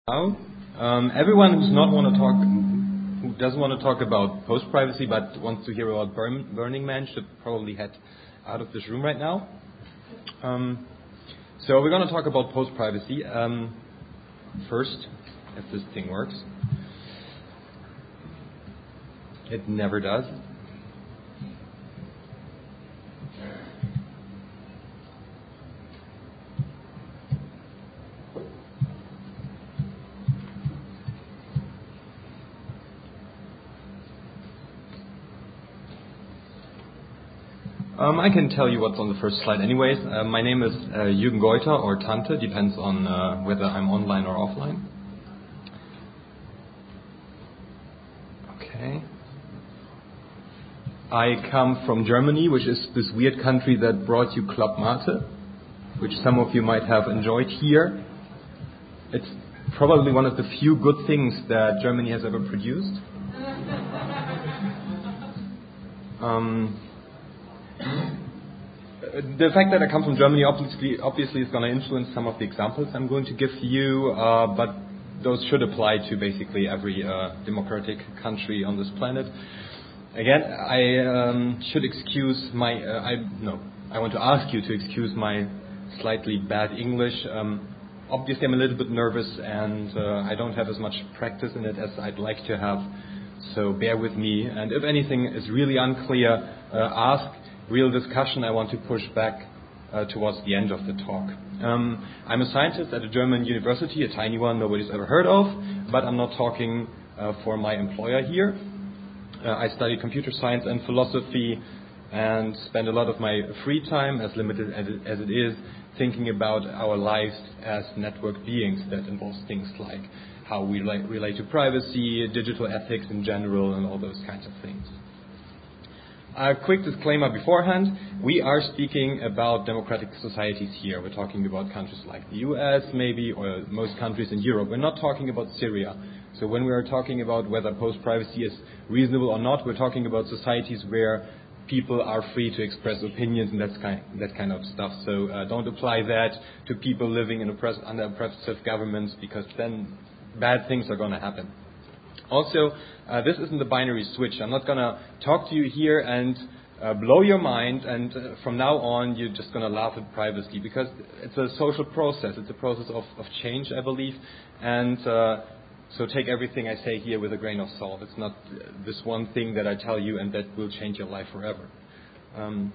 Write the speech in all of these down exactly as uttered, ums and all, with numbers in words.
Now, um, everyone who's not want to talk, who doesn't want to talk about post-privacy but wants to hear about burn, Burning Man should probably head out of this room right now. Um, so we're going to talk about post-privacy. Um, first, if this thing works. It never does. Um, I can tell you what's on the first slide anyways. Uh, my name is uh, Jürgen Goiter, or Tante, depends on uh, whether I'm online or offline. Okay. I come from Germany, which is this weird country that brought you Club Mate, which some of you might have enjoyed here. It's probably one of the few good things that Germany has ever produced. Um, The fact that I come from Germany obviously, obviously is going to influence some of the examples I'm going to give you, uh, but those should apply to basically every uh, democratic country on this planet. Again, I um, should excuse my, uh, I no, I want to ask you to excuse my slightly bad English. Um, obviously, I'm a little bit nervous and uh, I don't have as much practice in it as I'd like to have, so bear with me. And if anything is really unclear, uh, ask. Real discussion I want to push back uh, towards the end of the talk. Um, I'm a scientist at a German university, a tiny one nobody's ever heard of, but I'm not talking uh, for my employer here. Uh, I study computer science and philosophy and spend a lot of my free time, as limited as it, as it is, thinking about our lives as network beings. That involves things like how we relate, relate to privacy, digital ethics in general, and all those kinds of things. A quick disclaimer beforehand, we are speaking about democratic societies here. We're talking about countries like the U S maybe, or most countries in Europe. We're not talking about Syria. So when we are talking about whether post-privacy is reasonable or not, we're talking about societies where people are free to express opinions and that's kind, that kind of stuff. So uh, don't apply that to people living in oppress, under oppressive governments, because then bad things are going to happen. Also, uh, this isn't a binary switch. I'm not going to talk to you here and uh, blow your mind, and uh, from now on you're just going to laugh at privacy, because it's a social process. It's a process of, of change, I believe, and uh, so take everything I say here with a grain of salt. It's not uh, this one thing that I tell you and that will change your life forever. Um,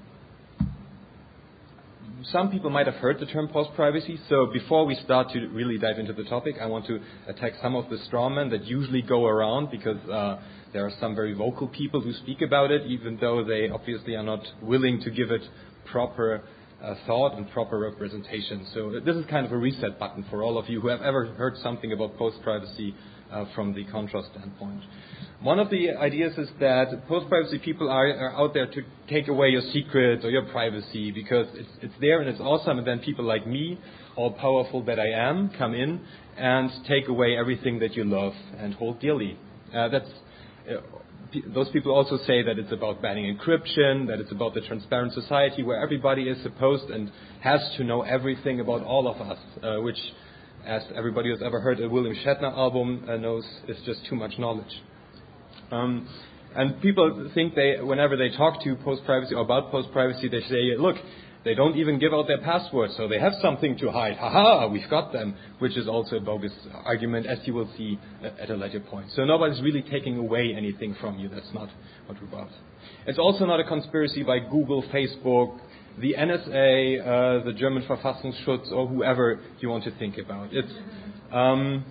Some people might have heard the term post-privacy, so before we start to really dive into the topic, I want to attack some of the strawmen that usually go around, because uh, there are some very vocal people who speak about it, even though they obviously are not willing to give it proper uh, thought and proper representation. So this is kind of a reset button for all of you who have ever heard something about post-privacy uh, from the contra standpoint. One of the ideas is that post-privacy people are, are out there to take away your secrets or your privacy, because it's, it's there and it's awesome, and then people like me, all powerful that I am, come in and take away everything that you love and hold dearly. Uh, that's, uh, p- those people also say that it's about banning encryption, that it's about the transparent society where everybody is supposed and has to know everything about all of us, uh, which, as everybody who's ever heard a William Shatner album uh, knows, is just too much knowledge. Um, and people think they, whenever they talk to post-privacy or about post-privacy, they say, look, they don't even give out their passwords, so they have something to hide. Ha-ha, we've got them, which is also a bogus argument, as you will see at a later point. So nobody's really taking away anything from you. That's not what we're about. It's also not a conspiracy by Google, Facebook, the N S A, uh, the German Verfassungsschutz, or whoever you want to think about. It's... Um,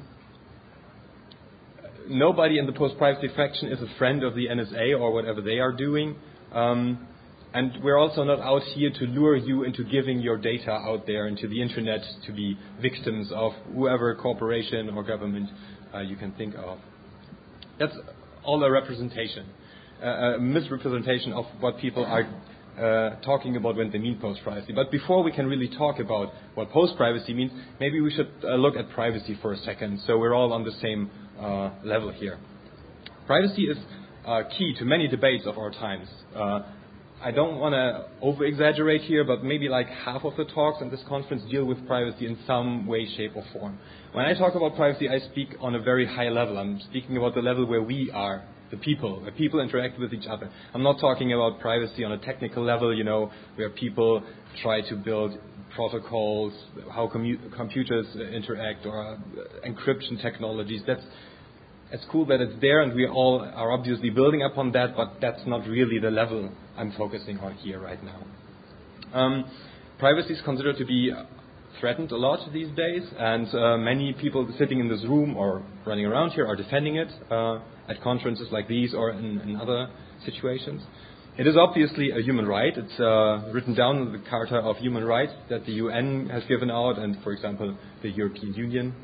Nobody in the post-privacy faction is a friend of the N S A or whatever they are doing. Um, and we're also not out here to lure you into giving your data out there into the internet to be victims of whoever corporation or government uh, you can think of. That's all a representation, uh, a misrepresentation of what people are uh, talking about when they mean post-privacy. But before we can really talk about what post-privacy means, maybe we should uh, look at privacy for a second, so we're all on the same Uh, level here. Privacy is uh, key to many debates of our times. Uh, I don't want to over-exaggerate here, but maybe like half of the talks in this conference deal with privacy in some way, shape, or form. When I talk about privacy, I speak on a very high level. I'm speaking about the level where we are, the people, where people interact with each other. I'm not talking about privacy on a technical level, you know, where people try to build protocols, how commu- computers interact, or uh, encryption technologies. That's It's cool that it's there, and we all are obviously building upon that, but that's not really the level I'm focusing on here right now. Um, privacy is considered to be threatened a lot these days, and uh, many people sitting in this room or running around here are defending it uh, at conferences like these or in, in other situations. It is obviously a human right. It's uh, written down in the Charter of Human Rights that the U N has given out, and, for example, the European Union.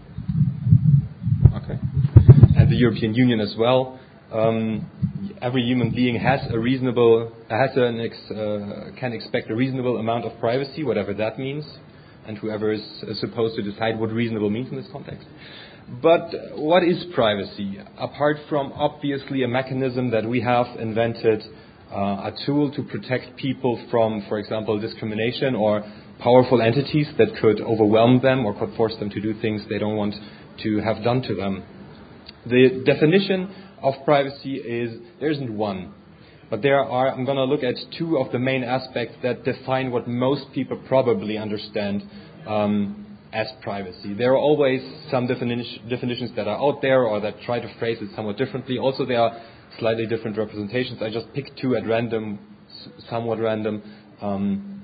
Okay. And the European Union as well. Um, every human being has a reasonable, has an ex, uh, can expect a reasonable amount of privacy, whatever that means, and whoever is uh, supposed to decide what reasonable means in this context. But what is privacy? Apart from obviously a mechanism that we have invented, uh, a tool to protect people from, for example, discrimination or powerful entities that could overwhelm them or could force them to do things they don't want to have done to them. The definition of privacy is, there isn't one, but there are, I'm going to look at two of the main aspects that define what most people probably understand um, as privacy. There are always some defini- definitions that are out there or that try to phrase it somewhat differently. Also, there are slightly different representations. I just picked two at random, somewhat random. Um,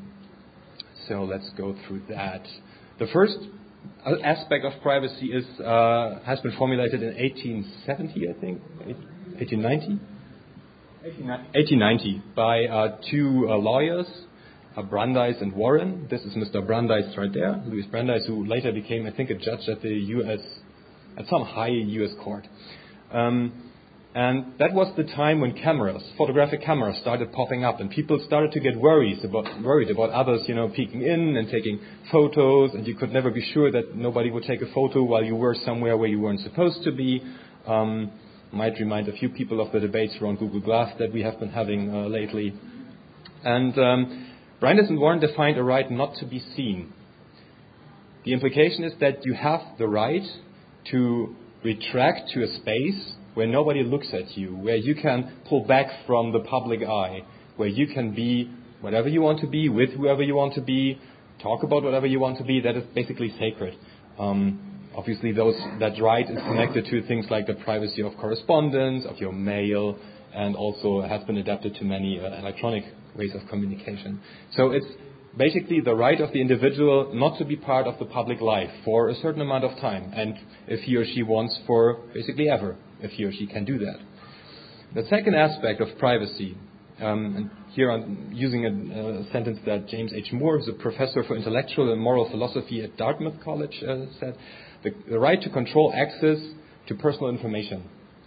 so let's go through that. The first aspect of privacy is uh, has been formulated in eighteen seventy, I think, eighteen ninety, eighteen ninety by uh, two uh, lawyers, uh, Brandeis and Warren. This is Mister Brandeis right there, Louis Brandeis, who later became, I think, a judge at the U S at some high U S court. Um, And that was the time when cameras, photographic cameras, started popping up, and people started to get worried about worried about others, you know, peeking in and taking photos, and you could never be sure that nobody would take a photo while you were somewhere where you weren't supposed to be. Um, might remind a few people of the debates around Google Glass that we have been having uh, lately. And um, Brandeis and Warren defined a right not to be seen. The implication is that you have the right to retract to a space where nobody looks at you, where you can pull back from the public eye, where you can be whatever you want to be, with whoever you want to be, talk about whatever you want to be. That is basically sacred. Um, obviously, those, that right is connected to things like the privacy of correspondence, of your mail, and also has been adapted to many uh, electronic ways of communication. So it's basically the right of the individual not to be part of the public life for a certain amount of time, and if he or she wants, for basically ever, if he or she can do that. The second aspect of privacy, um, and here I'm using a, a sentence that James H. Moore, who's a professor for intellectual and moral philosophy at Dartmouth College, uh, said, the, the right to control access to personal information.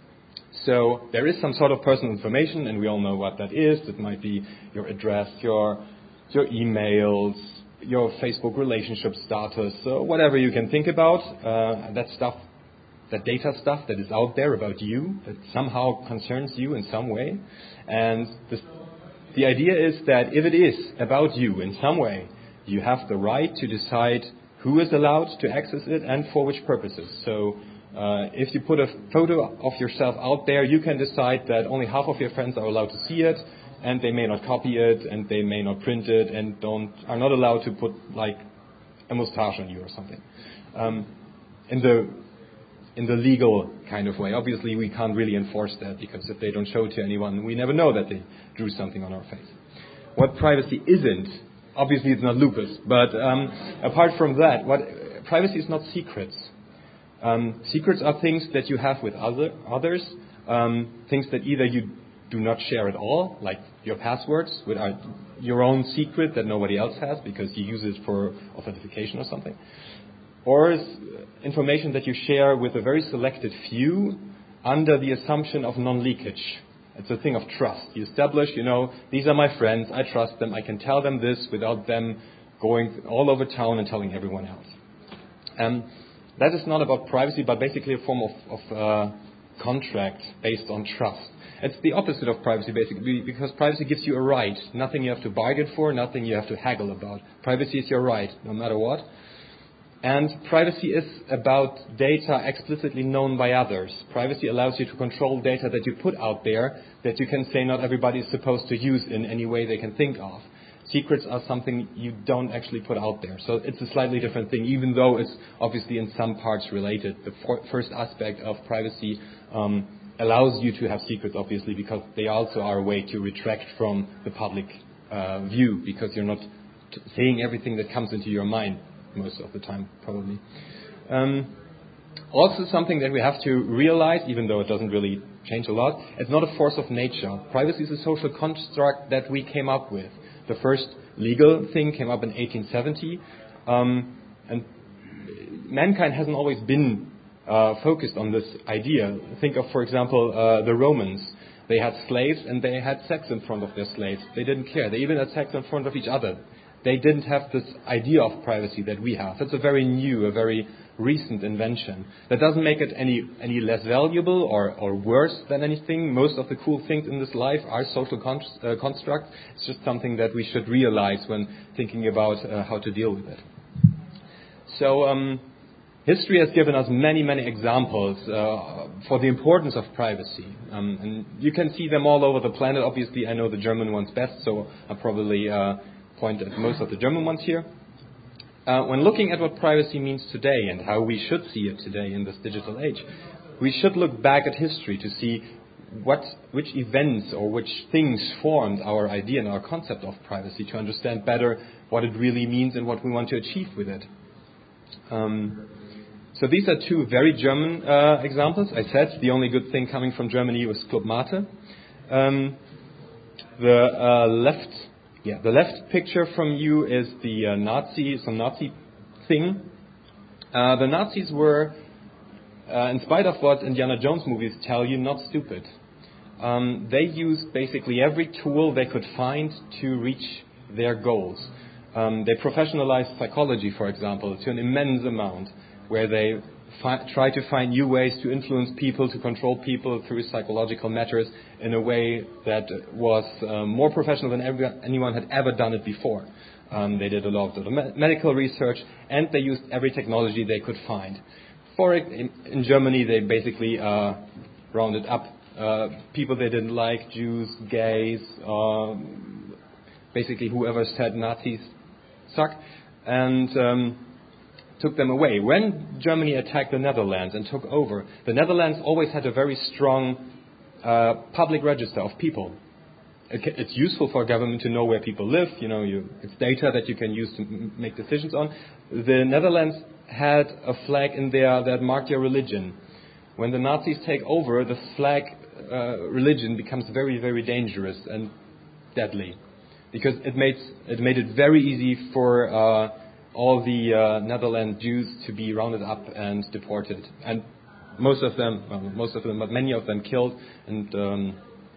So there is some sort of personal information, and we all know what that is. It might be your address, your your emails, your Facebook relationship status, so whatever you can think about, uh, that stuff, that data stuff that is out there about you, that somehow concerns you in some way. And this, the idea is that if it is about you in some way, you have the right to decide who is allowed to access it and for which purposes. So uh, if you put a photo of yourself out there, you can decide that only half of your friends are allowed to see it, and they may not copy it, and they may not print it, and don't are not allowed to put like a mustache on you or something. Um, in the in the legal kind of way, obviously we can't really enforce that, because if they don't show it to anyone, we never know that they drew something on our face. What privacy isn't, obviously it's not lupus, but um, apart from that, what privacy is not secrets. Um, secrets are things that you have with other others, um, things that either you do not share at all, like your passwords, which are your own secret that nobody else has because you use it for authentication or something. Or is information that you share with a very selected few under the assumption of non-leakage. It's a thing of trust. You establish, you know, these are my friends, I trust them, I can tell them this without them going all over town and telling everyone else. Um, that is not about privacy, but basically a form of, of uh, contract based on trust. It's the opposite of privacy, basically, because privacy gives you a right. Nothing you have to bargain for, nothing you have to haggle about. Privacy is your right, no matter what. And privacy is about data explicitly known by others. Privacy allows you to control data that you put out there that you can say not everybody is supposed to use in any way they can think of. Secrets are something you don't actually put out there. So it's a slightly different thing, even though it's obviously in some parts related. The for- first aspect of privacy um, allows you to have secrets, obviously, because they also are a way to retract from the public uh, view, because you're not t- saying everything that comes into your mind most of the time, probably. Um, also something that we have to realize, even though it doesn't really change a lot, it's not a force of nature. Privacy is a social construct that we came up with. The first legal thing came up in eighteen seventy, um, and mankind hasn't always been uh, focused on this idea. Think of, for example, uh, the Romans. They had slaves and they had sex in front of their slaves. They didn't care. They even had sex in front of each other. They didn't have this idea of privacy that we have. It's a very new, a very recent invention. That doesn't make it any any less valuable or, or worse than anything. Most of the cool things in this life are social con- uh, constructs. It's just something that we should realize when thinking about uh, how to deal with it. So um, history has given us many, many examples uh, for the importance of privacy. Um, and you can see them all over the planet. Obviously, I know the German ones best, so I'll probably Uh, point at most of the German ones here. Uh, when looking at what privacy means today and how we should see it today in this digital age, we should look back at history to see what, which events or which things formed our idea and our concept of privacy, to understand better what it really means and what we want to achieve with it. Um, so these are two very German uh, examples. I said the only good thing coming from Germany was Club Mate. Um, the uh, left Yeah, the left picture from you is the uh, Nazi, some Nazi thing. Uh, the Nazis were, uh, in spite of what Indiana Jones movies tell you, not stupid. Um, they used basically every tool they could find to reach their goals. Um, they professionalized psychology, for example, to an immense amount, where they fi- try to find new ways to influence people, to control people through psychological matters in a way that was uh, more professional than every, anyone had ever done it before. Um, they did a lot of the me- medical research, and they used every technology they could find. For it, in, in Germany, they basically uh, rounded up uh, people they didn't like, Jews, gays, um, basically whoever said Nazis suck, and um, took them away. When Germany attacked the Netherlands and took over, the Netherlands always had a very strong uh, public register of people. It, it's useful for a government to know where people live. You know, you, it's data that you can use to m- make decisions on. The Netherlands had a flag in there that marked your religion. When the Nazis take over, the flag uh, religion becomes very, very dangerous and deadly, because it made it made it very easy for uh, all the uh, Netherlands Jews to be rounded up and deported, and most of them, well, most of them, but many of them killed. And um,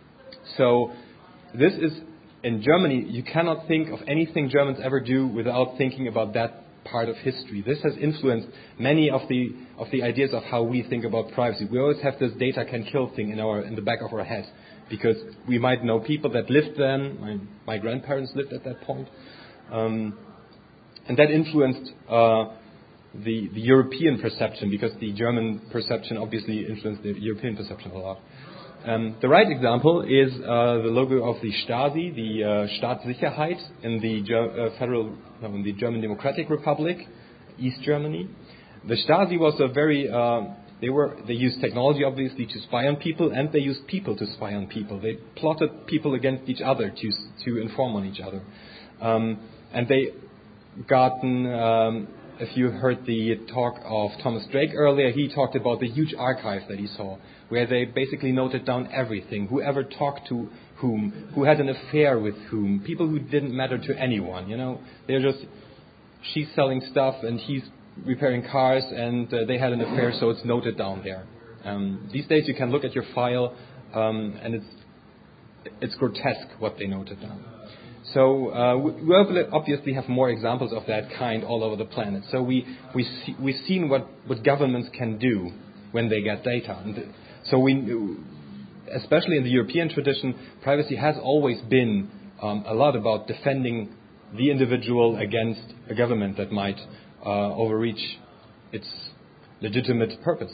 so this is, in Germany, you cannot think of anything Germans ever do without thinking about that part of history. This has influenced many of the of the ideas of how we think about privacy. We always have this data can kill thing in our in the back of our head, because we might know people that lived then. My, my grandparents lived at that point. Um, and that influenced uh, the, the European perception, because the German perception obviously influenced the European perception a lot. Um, the right example is uh, the logo of the Stasi, the uh, Staatssicherheit in the Ger- uh, federal, no, in the German Democratic Republic, East Germany. The Stasi was a very uh, They were they used technology obviously to spy on people, and they used people to spy on people. They plotted people against each other to to inform on each other, um, and they gotten. Um, if you heard the talk of Thomas Drake earlier, he talked about the huge archive that he saw, where they basically noted down everything: whoever talked to whom, who had an affair with whom, people who didn't matter to anyone. You know, they're just she's selling stuff and he's repairing cars, and uh, they had an affair, so it's noted down there. Um, these days you can look at your file, um, and it's it's grotesque what they noted down. So uh, we we obviously have more examples of that kind all over the planet. So we we see, we've seen what, what governments can do when they get data. And so we, especially in the European tradition, privacy has always been um, a lot about defending the individual against a government that might uh, overreach its legitimate purpose.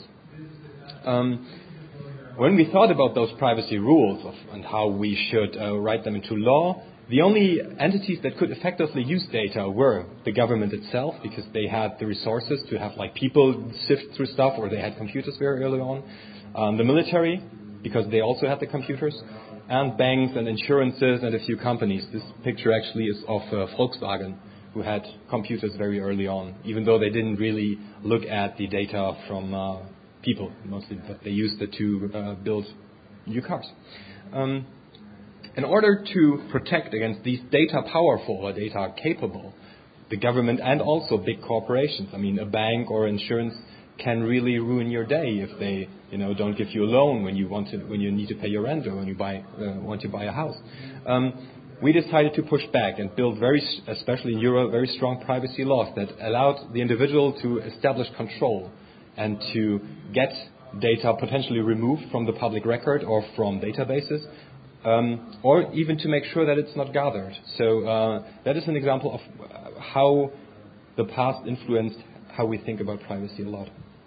Um, when we thought about those privacy rules of, and how we should uh, write them into law, the only entities that could effectively use data were the government itself, because they had the resources to have like people sift through stuff, or they had computers very early on. Um, the military, because they also had the computers, and banks and insurances and a few companies. This picture actually is of uh, Volkswagen, who had computers very early on, even though they didn't really look at the data from uh, people, mostly, but they used it to uh, build new cars. Um, in order to protect against these data powerful or data capable, the government and also big corporations, I mean, a bank or insurance can really ruin your day if they, you know, don't give you a loan when you want to, when you need to pay your rent, or when you buy, uh, want to buy a house. Um, we decided to push back and build very, especially in Europe, very strong privacy laws that allowed the individual to establish control and to get data potentially removed from the public record or from databases, um, or even to make sure that it's not gathered. So uh, that is an example of how the past influenced how we think about privacy a lot.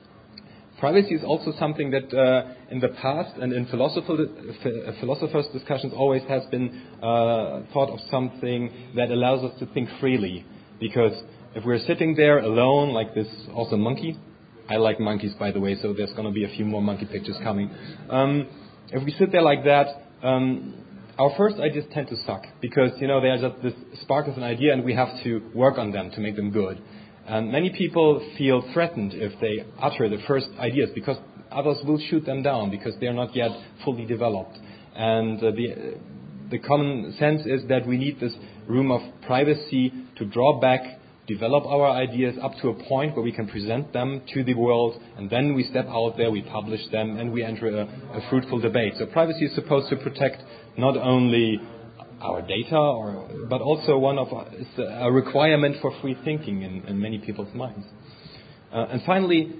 Privacy is also something that uh, in the past and in philosopher, philosophers' discussions always has been uh, thought of something that allows us to think freely. Because if we're sitting there alone, like this awesome monkey, I like monkeys, by the way, so there's going to be a few more monkey pictures coming. Um, if we sit there like that, um, our first ideas tend to suck, because, you know, they are just this spark of an idea and we have to work on them to make them good. And many people feel threatened if they utter the first ideas, because others will shoot them down because they are not yet fully developed. And uh, the, the common sense is that we need this room of privacy to draw back, develop our ideas up to a point where we can present them to the world, and then we step out there, we publish them, and we enter a, a fruitful debate. So privacy is supposed to protect not only our data, or, but also one of it's a requirement for free thinking in, in many people's minds. Uh, and finally,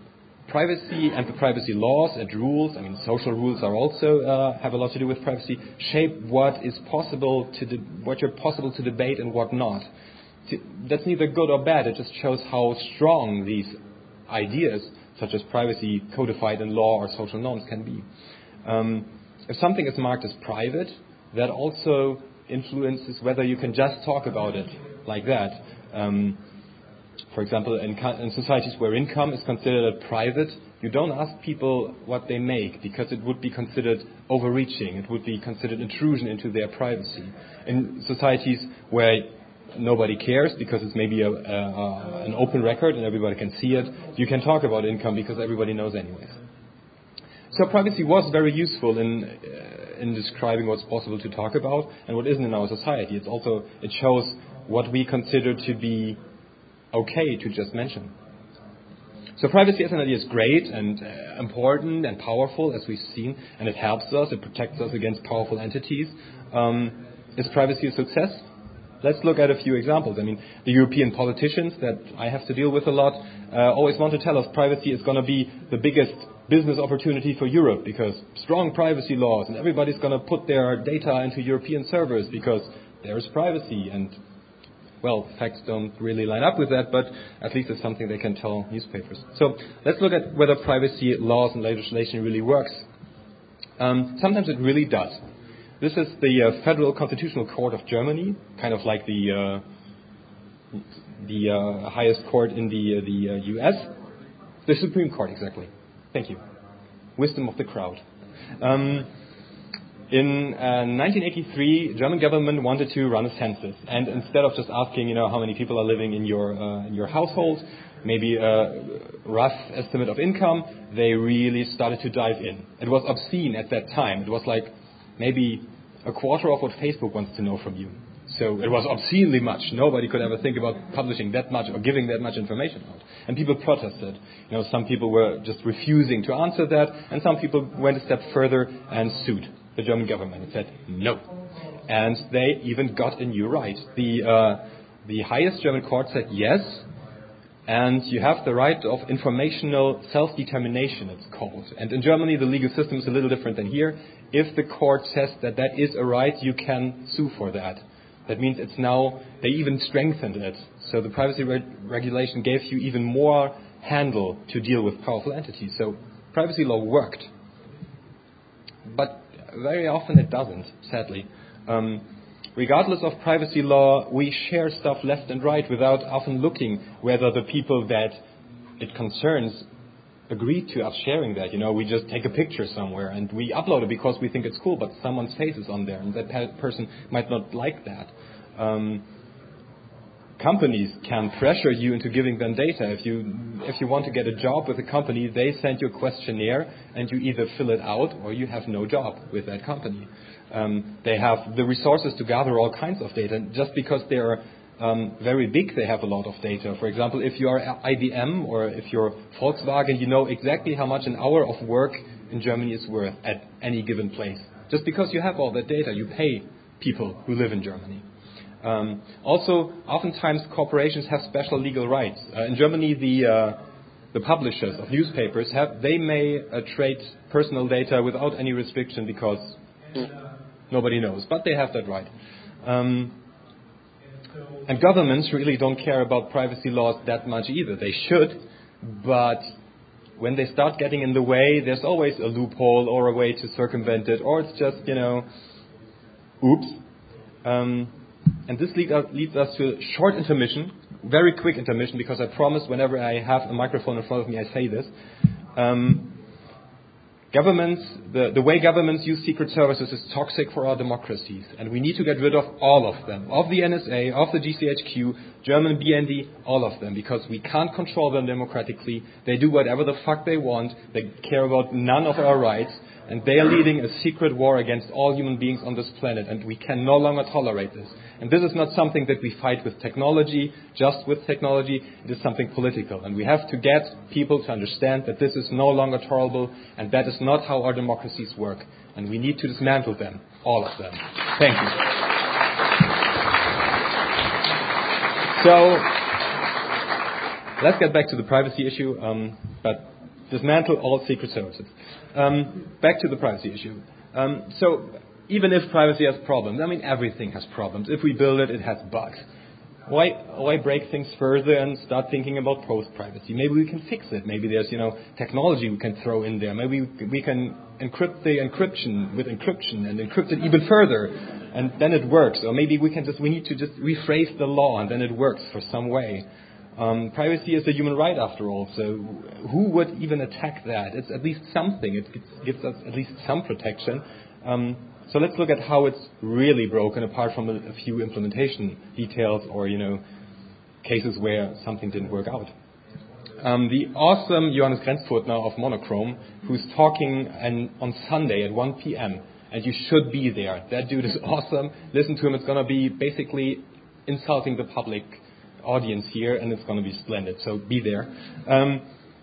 privacy and the privacy laws and rules, I mean, social rules are also uh, have a lot to do with privacy, shape what is possible to de- what you're possible to debate and what not. That's neither good or bad. It just shows how strong these ideas, such as privacy codified in law or social norms, can be. Um, if something is marked as private, that also influences whether you can just talk about it like that. Um, for example, in, co- in societies where income is considered private, you don't ask people what they make, because it would be considered overreaching. It would be considered intrusion into their privacy. In societies where nobody cares, because it's maybe a, a, an open record and everybody can see it, you can talk about income because everybody knows anyways. So privacy was very useful in uh, in describing what's possible to talk about and what isn't in our society. It's also, it shows what we consider to be okay to just mention. So privacy as an idea is great and uh, important and powerful, as we've seen, and it helps us, it protects us against powerful entities. Um, is privacy a success? Let's look at a few examples. I mean, the European politicians that I have to deal with a lot uh, always want to tell us privacy is going to be the biggest business opportunity for Europe, because strong privacy laws and everybody's going to put their data into European servers because there is privacy. And, well, facts don't really line up with that, but at least it's something they can tell newspapers. So let's look at whether privacy laws and legislation really works. Um, sometimes it really does. This is the uh, Federal Constitutional Court of Germany, kind of like the uh, the uh, highest court in the uh, the uh, U S. The Supreme Court, exactly. Thank you. Wisdom of the crowd. Um, in uh, nineteen eighty-three, German government wanted to run a census, and instead of just asking, you know, how many people are living in your uh, in your household, maybe a rough estimate of income, they really started to dive in. It was obscene at that time. It was like maybe a quarter of what Facebook wants to know from you. So it was obscenely much. Nobody could ever think about publishing that much or giving that much information out. And people protested. You know, some people were just refusing to answer that, and some people went a step further and sued the German government and said no. And they even got a new right. The uh, the highest German court said yes, And you have the right of informational self-determination, it's called. And in Germany, the legal system is a little different than here. If the court says that that is a right, you can sue for that. That means it's now, they even strengthened it. So the privacy re- regulation gave you even more handle to deal with powerful entities. So privacy law worked. But very often it doesn't, sadly. Um, regardless of privacy law, we share stuff left and right without often looking whether the people that it concerns agree to us sharing that. You know, we just take a picture somewhere and we upload it because we think it's cool, but someone's face is on there and that pe- person might not like that. Um, companies can pressure you into giving them data. If you if you want to get a job with a company, they send you a questionnaire and you either fill it out or you have no job with that company. Um, they have the resources to gather all kinds of data. Just because they're um, very big, they have a lot of data. For example, if you are I B M or if you're Volkswagen, you know exactly how much an hour of work in Germany is worth at any given place. Just because you have all that data, you pay people who live in Germany. Um, also, oftentimes corporations have special legal rights. Uh, in Germany, the uh, the publishers of newspapers have they may uh, trade personal data without any restriction because nobody knows, but they have that right. Um, and governments really don't care about privacy laws that much either. They should, but when they start getting in the way, there's always a loophole or a way to circumvent it, or it's just, you know, oops. Um, And this lead us, leads us to a short intermission, very quick intermission, because I promise whenever I have a microphone in front of me, I say this. Um, governments, the, the way governments use secret services is toxic for our democracies, and we need to get rid of all of them, of the N S A, of the G C H Q, German B N D, all of them, because we can't control them democratically. They do whatever the fuck they want. They care about none of our rights. And they are leading a secret war against all human beings on this planet, and we can no longer tolerate this. And this is not something that we fight with technology, just with technology. It is something political. And we have to get people to understand that this is no longer tolerable, and that is not how our democracies work. And we need to dismantle them, all of them. Thank you. So, let's get back to the privacy issue, um, but dismantle all secret services. Um, back to the privacy issue. Um, so, even if privacy has problems, I mean, everything has problems. If we build it, it has bugs. Why, why break things further and start thinking about post-privacy? Maybe we can fix it. Maybe there's, you know, technology we can throw in there. Maybe we can encrypt the encryption with encryption and encrypt it even further, and then it works. Or maybe we can just, we need to just rephrase the law, and then it works for some way. Um, privacy is a human right, after all, so who would even attack that? It's at least something. It gives us at least some protection. Um, so let's look at how it's really broken, apart from a, a few implementation details or, you know, cases where something didn't work out. Um, the awesome Johannes Grenzfurthner of Monochrome, who's talking an, on Sunday at one p.m., and you should be there. That dude is awesome. Listen to him. It's going to be basically insulting the public audience here, and it's going to be splendid, so be there. Um,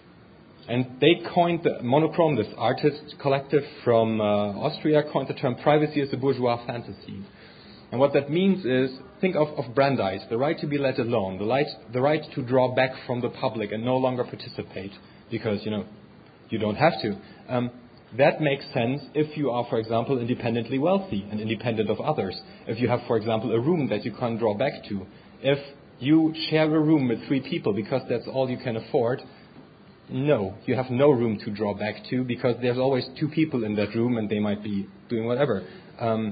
and they coined the Monochrome, this artist collective from uh, Austria, coined the term privacy as a bourgeois fantasy. And what that means is, think of, of Brandeis, the right to be let alone, the right, the right to draw back from the public and no longer participate because, you know, you don't have to. Um, that makes sense if you are, for example, independently wealthy and independent of others. If you have, for example, a room that you can't draw back to. If you share a room with three people because that's all you can afford, no, you have no room to draw back to because there's always two people in that room and they might be doing whatever. Um,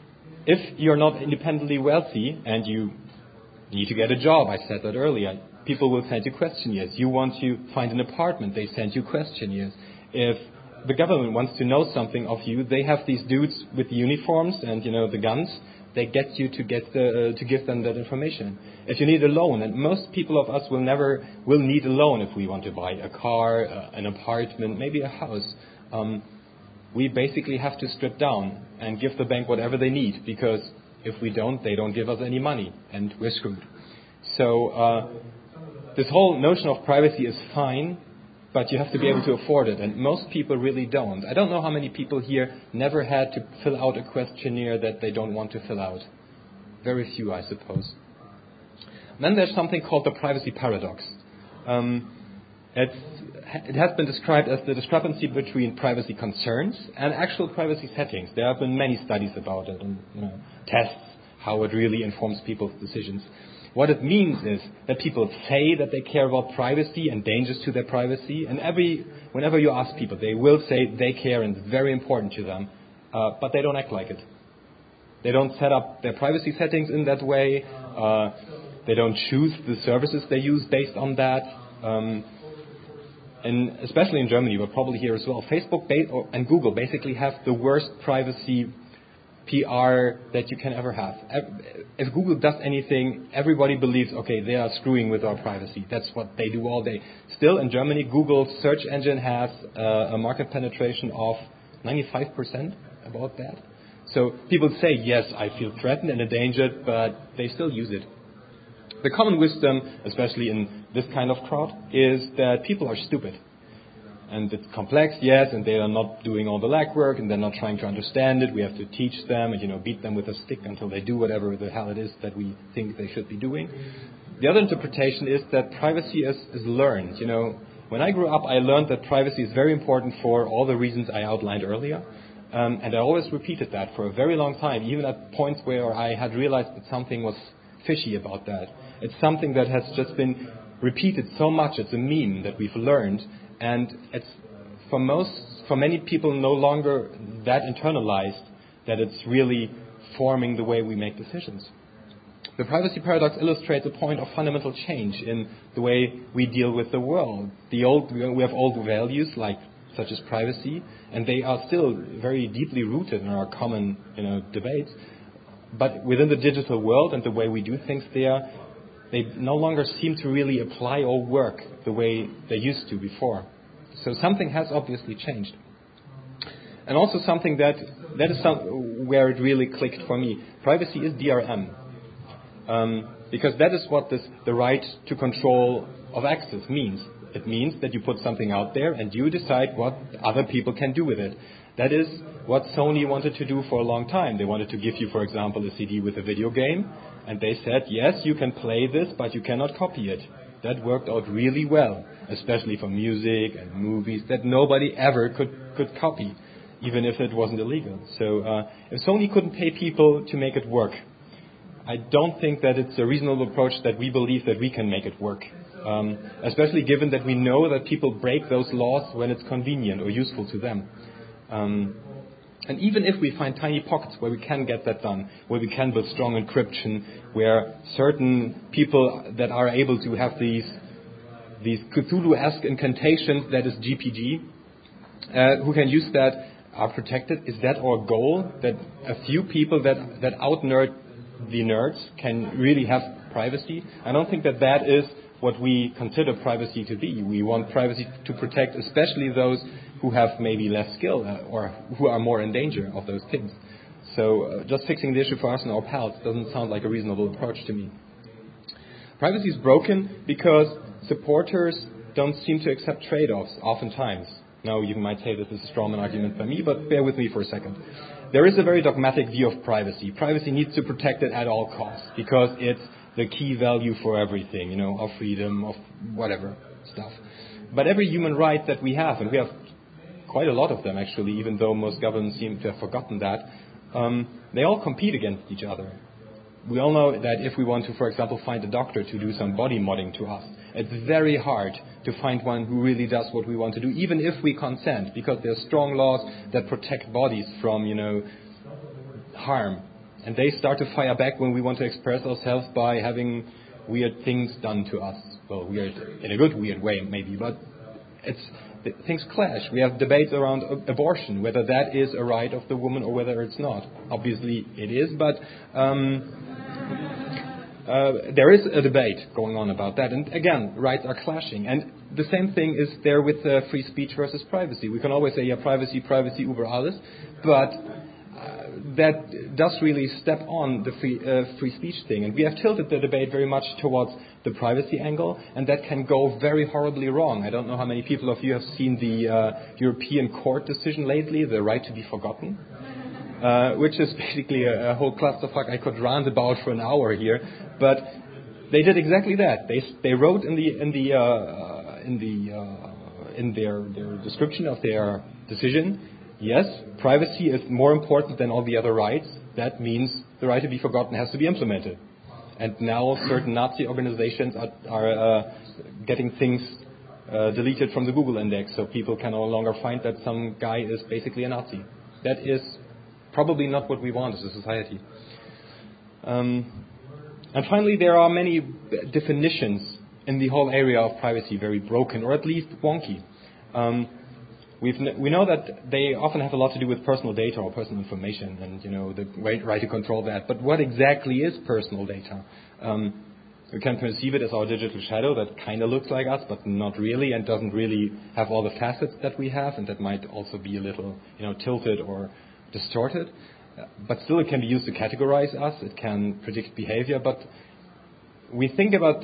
if you're not independently wealthy and you need to get a job, I said that earlier, people will send you questionnaires. You want to find an apartment, they send you questionnaires. If the government wants to know something of you, they have these dudes with the uniforms and, you know, the guns. They get you to get the, uh, to give them that information. If you need a loan, and most people of us will never will need a loan if we want to buy a car, uh, an apartment, maybe a house. Um, we basically have to strip down and give the bank whatever they need, because if we don't, they don't give us any money, and we're screwed. So uh, this whole notion of privacy is fine, but you have to be able to afford it, and most people really don't. I don't know how many people here never had to fill out a questionnaire that they don't want to fill out. Very few, I suppose. Then there's something called the privacy paradox. Um, it's, it has been described as the discrepancy between privacy concerns and actual privacy settings. There have been many studies about it and you know, tests how it really informs people's decisions. What it means is that people say that they care about privacy and dangers to their privacy, and every whenever you ask people, they will say they care and it's very important to them, uh, but they don't act like it. They don't set up their privacy settings in that way. Uh, they don't choose the services they use based on that. Um, and especially in Germany, but probably here as well, Facebook and Google basically have the worst privacy P R that you can ever have. If Google does anything, everybody believes, okay, they are screwing with our privacy. That's what they do all day. Still, in Germany, Google's search engine has uh, a market penetration of ninety-five percent, about that. So people say, yes, I feel threatened and endangered, but they still use it. The common wisdom, especially in this kind of crowd, is that people are stupid. And it's complex, yes, and they are not doing all the legwork, and they're not trying to understand it. We have to teach them and, you know, beat them with a stick until they do whatever the hell it is that we think they should be doing. The other interpretation is that privacy is, is learned. You know, when I grew up, I learned that privacy is very important for all the reasons I outlined earlier. Um, and I always repeated that for a very long time, even at points where I had realized that something was fishy about that. It's something that has just been repeated so much. It's a meme that we've learned. And it's, for most, for many people, no longer that internalized that it's really forming the way we make decisions. The privacy paradox illustrates a point of fundamental change in the way we deal with the world. The old, we have old values like such as privacy, and they are still very deeply rooted in our common, you know, debates. But within the digital world and the way we do things there, they no longer seem to really apply or work the way they used to before. So something has obviously changed. And also something that, that is some, where it really clicked for me. Privacy is D R M. Um, because that is what this, the right to control of access means. It means that you put something out there and you decide what other people can do with it. That is what Sony wanted to do for a long time. They wanted to give you, for example, a C D with a video game. And they said, yes, you can play this, but you cannot copy it. That worked out really well, especially for music and movies that nobody ever could, could copy, even if it wasn't illegal. So uh, if Sony couldn't pay people to make it work, I don't think that it's a reasonable approach that we believe that we can make it work, um, especially given that we know that people break those laws when it's convenient or useful to them. Um, And even if we find tiny pockets where we can get that done, where we can build strong encryption, where certain people that are able to have these these Cthulhu-esque incantations, that is G P G, uh, who can use that, are protected. Is that our goal? That a few people that, that out-nerd the nerds can really have privacy? I don't think that that is what we consider privacy to be. We want privacy to protect especially those who have maybe less skill uh, or who are more in danger of those things. So uh, just fixing the issue for us and our pals doesn't sound like a reasonable approach to me. Privacy is broken because supporters don't seem to accept trade-offs oftentimes. Now, you might say this is a strawman argument by me, but bear with me for a second. There is a very dogmatic view of privacy. Privacy needs to protect it at all costs because it's the key value for everything, you know, of freedom, of whatever stuff. But every human right that we have, and we have quite a lot of them actually, even though most governments seem to have forgotten that, um, they all compete against each other. We all know that if we want to, for example, find a doctor to do some body modding to us, it's very hard to find one who really does what we want to do, even if we consent, because there are strong laws that protect bodies from, you know, harm. And they start to fire back when we want to express ourselves by having weird things done to us. Well, weird in a good weird way, maybe, but it's things clash. We have debates around abortion, whether that is a right of the woman or whether it's not. Obviously it is, but um, uh, there is a debate going on about that. And again, rights are clashing. And the same thing is there with uh, free speech versus privacy. We can always say, yeah, privacy, privacy, über alles, but that does really step on the free, uh, free speech thing. And we have tilted the debate very much towards the privacy angle, and that can go very horribly wrong. I don't know how many people of you have seen the uh, European Court decision lately, the right to be forgotten, uh, which is basically a, a whole clusterfuck I could rant about for an hour here. But they did exactly that. They they wrote in the in the uh, in the uh, in their their description of their decision, yes, privacy is more important than all the other rights. That means the right to be forgotten has to be implemented. And now certain Nazi organizations are, are uh, getting things uh, deleted from the Google index, so people can no longer find that some guy is basically a Nazi. That is probably not what we want as a society. Um, and finally, there are many definitions in the whole area of privacy very broken, or at least wonky. Um, We've, we know that they often have a lot to do with personal data or personal information and, you know, the right to control that. But what exactly is personal data? Um, we can perceive it as our digital shadow that kind of looks like us, but not really, and doesn't really have all the facets that we have, and that might also be a little, you know, tilted or distorted. Uh, but still, it can be used to categorize us. It can predict behavior. But we think about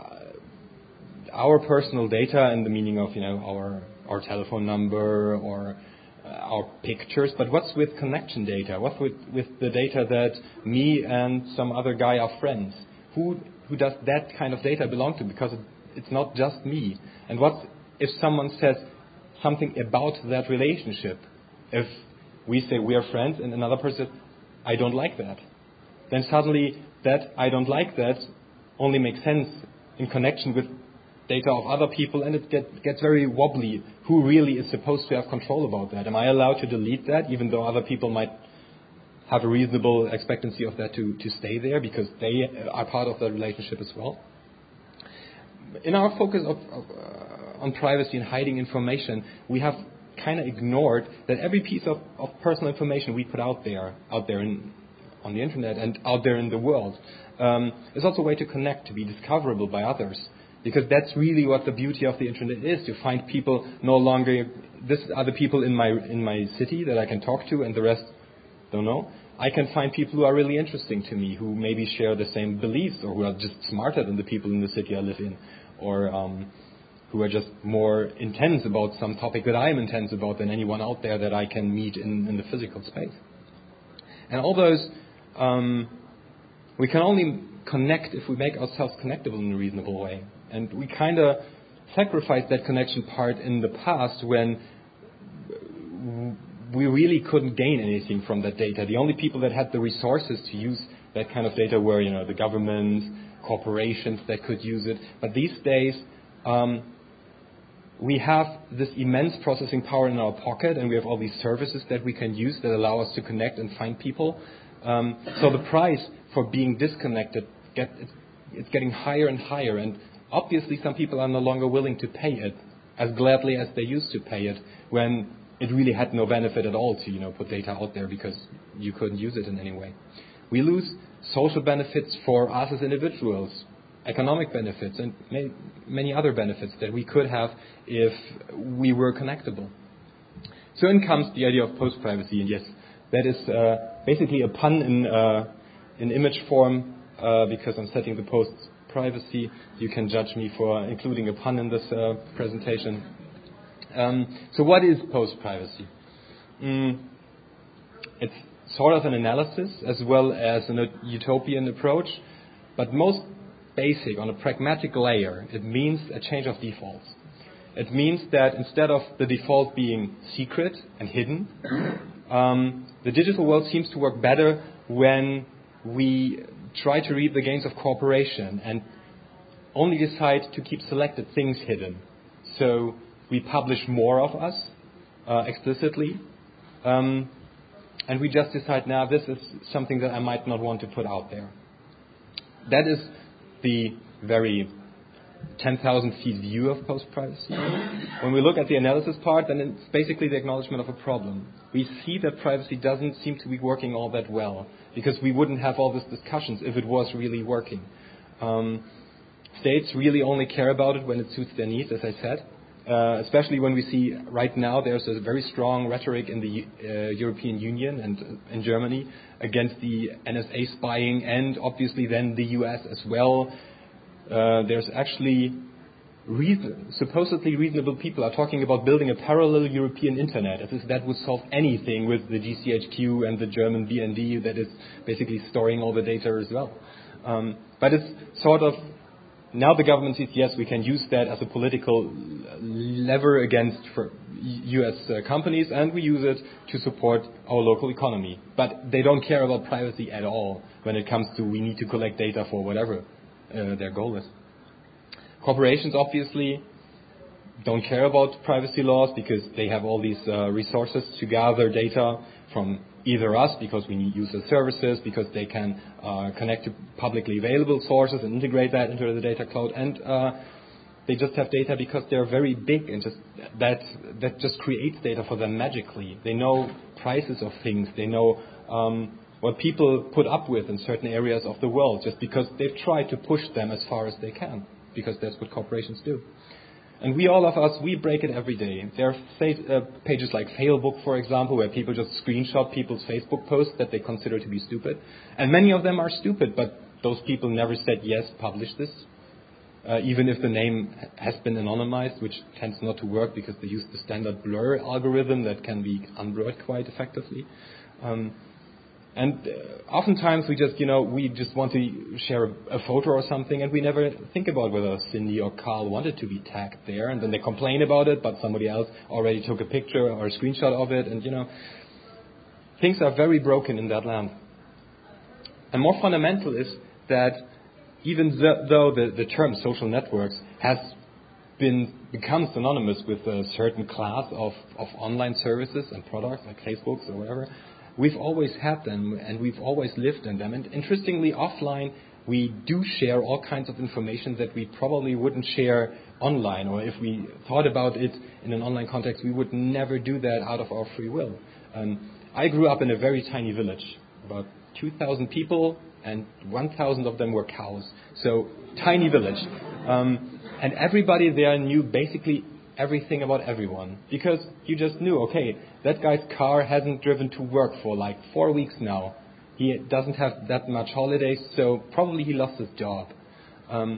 uh, our personal data in the meaning of, you know, our our telephone number or uh, our pictures, but what's with connection data? What's with, with the data that me and some other guy are friends? Who who does that kind of data belong to? Because it, it's not just me. And what if someone says something about that relationship? If we say we are friends and another person says, I don't like that, then suddenly that I don't like that only makes sense in connection with data of other people, and it get, gets very wobbly. Who really is supposed to have control about that? Am I allowed to delete that, even though other people might have a reasonable expectancy of that to, to stay there because they are part of the relationship as well? In our focus of, of, uh, on privacy and hiding information, we have kind of ignored that every piece of, of personal information we put out there, out there in, on the internet and out there in the world, um, is also a way to connect, to be discoverable by others. Because that's really what the beauty of the internet is, to find people no longer, this are the people in my in my city that I can talk to and the rest don't know. I can find people who are really interesting to me, who maybe share the same beliefs or who are just smarter than the people in the city I live in, or um, who are just more intense about some topic that I'm intense about than anyone out there that I can meet in, in the physical space. And all those, um, we can only connect if we make ourselves connectable in a reasonable way. And we kind of sacrificed that connection part in the past when we really couldn't gain anything from that data. The only people that had the resources to use that kind of data were, you know, the government, corporations that could use it. But these days, um, we have this immense processing power in our pocket, and we have all these services that we can use that allow us to connect and find people. Um, so the price for being disconnected, get, it's, it's getting higher and higher. And obviously, some people are no longer willing to pay it as gladly as they used to pay it when it really had no benefit at all to, you know, put data out there because you couldn't use it in any way. We lose social benefits for us as individuals, economic benefits, and may, many other benefits that we could have if we were connectable. So in comes the idea of post-privacy, and yes, that is uh, basically a pun in uh, in image form uh, because I'm setting the post-privacy. You can judge me for including a pun in this uh, presentation. Um, so what is post-privacy? Mm, it's sort of an analysis as well as a utopian approach, but most basic, on a pragmatic layer, it means a change of defaults. It means that instead of the default being secret and hidden, um, the digital world seems to work better when we try to reap the gains of cooperation and only decide to keep selected things hidden. So we publish more of us uh, explicitly, um, and we just decide, now this is something that I might not want to put out there. That is the very ten thousand feet view of post-privacy. When we look at the analysis part, then it's basically the acknowledgement of a problem. We see that privacy doesn't seem to be working all that well, because we wouldn't have all these discussions if it was really working. Um, states really only care about it when it suits their needs, as I said. Uh, especially when we see right now there's a very strong rhetoric in the uh, European Union and uh, in Germany against the N S A spying, and obviously then the U S as well. Uh, there's actually reason, supposedly reasonable people are talking about building a parallel European internet, as if that would solve anything with the G C H Q and the German B N D that is basically storing all the data as well. Um, but it's sort of now the government says, yes, we can use that as a political lever against for U S uh, companies, and we use it to support our local economy. But they don't care about privacy at all when it comes to we need to collect data for whatever uh, their goal is. Corporations obviously don't care about privacy laws because they have all these uh, resources to gather data from either us because we need user services, because they can uh, connect to publicly available sources and integrate that into the data cloud, and uh, they just have data because they're very big and just that that just creates data for them magically. They know prices of things. They know um, what people put up with in certain areas of the world just because they've tried to push them as far as they can, because that's what corporations do. And we, all of us, we break it every day. There are fa- uh, pages like Failbook, for example, where people just screenshot people's Facebook posts that they consider to be stupid. And many of them are stupid, but those people never said, yes, publish this. Uh, even if the name has been anonymized, which tends not to work because they use the standard blur algorithm that can be unblurred quite effectively. Um, And uh, oftentimes we just, you know, we just want to share a, a photo or something, and we never think about whether Cindy or Carl wanted to be tagged there, and then they complain about it, but somebody else already took a picture or a screenshot of it, and, you know, things are very broken in that land. And more fundamental is that even though the, the term social networks has been become synonymous with a certain class of, of online services and products like Facebooks or whatever, we've always had them, and we've always lived in them. And interestingly, offline, we do share all kinds of information that we probably wouldn't share online, or if we thought about it in an online context, we would never do that out of our free will. Um, I grew up in a very tiny village, about two thousand people, and one thousand of them were cows. So, tiny village. Um, and everybody there knew basically everything about everyone, because you just knew, okay, that guy's car hasn't driven to work for like four weeks now. He doesn't have that much holidays, so probably he lost his job. Um,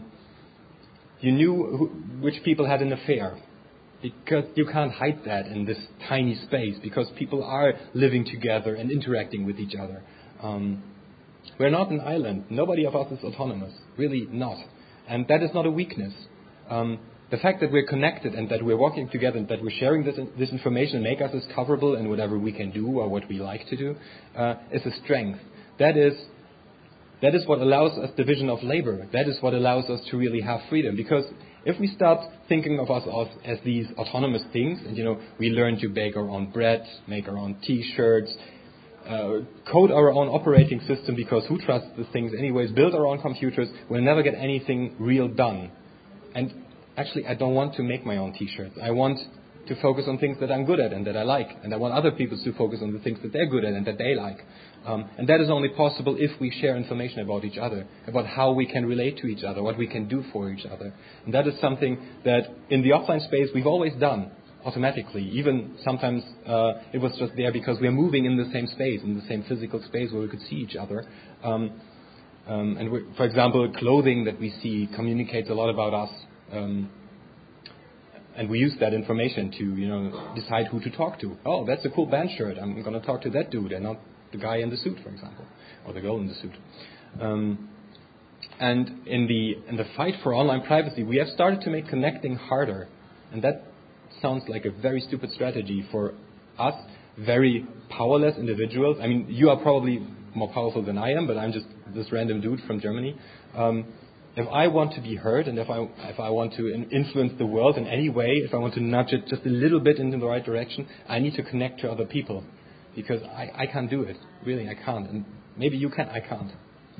you knew who, which people had an affair, because you can't hide that in this tiny space, because people are living together and interacting with each other. Um, we're not an island. Nobody of us is autonomous, really not. And that is not a weakness. Um, The fact that we're connected and that we're working together and that we're sharing this, this information and make us discoverable in whatever we can do or what we like to do uh, is a strength. That is, that is what allows us division of labor. That is what allows us to really have freedom. Because if we start thinking of us as, as these autonomous things, and you know, we learn to bake our own bread, make our own T-shirts, uh, code our own operating system, because who trusts the things anyways, build our own computers, we'll never get anything real done. And actually, I don't want to make my own T-shirts. I want to focus on things that I'm good at and that I like. And I want other people to focus on the things that they're good at and that they like. Um, and that is only possible if we share information about each other, about how we can relate to each other, what we can do for each other. And that is something that in the offline space we've always done automatically. Even sometimes uh, it was just there because we're moving in the same space, in the same physical space where we could see each other. Um, um, and we, for example, clothing that we see communicates a lot about us. Um, and we use that information to, you know, decide who to talk to. Oh, that's a cool band shirt. I'm going to talk to that dude and not the guy in the suit, for example, or the girl in the suit. Um, and in the in the fight for online privacy, we have started to make connecting harder, and that sounds like a very stupid strategy for us, very powerless individuals. I mean, you are probably more powerful than I am, but I'm just this random dude from Germany. Um, If I want to be heard, and if I if I want to influence the world in any way, if I want to nudge it just a little bit into the right direction, I need to connect to other people, because I, I can't do it. Really, I can't. And maybe you can, I can't.